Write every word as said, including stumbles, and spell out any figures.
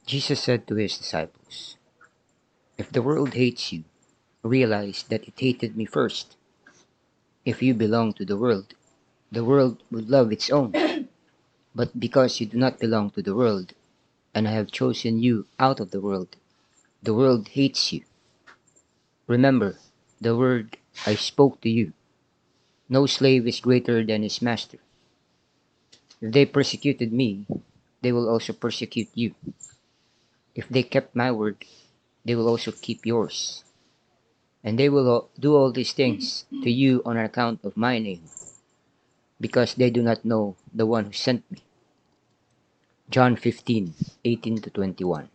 Jesus said to his disciples, "If the world hates you, realize that it hated me first. If you belong to the world, the world would love its own. But because you do not belong to the world, and I have chosen you out of the world, the world hates you. Remember the word I spoke to you. No slave is greater than his master. If they persecuted me, they will also persecute you. If they kept my word, they will also keep yours. And they will do all these things to you on account of my name, because they do not know the one who sent me." John fifteen eighteen to twenty-one.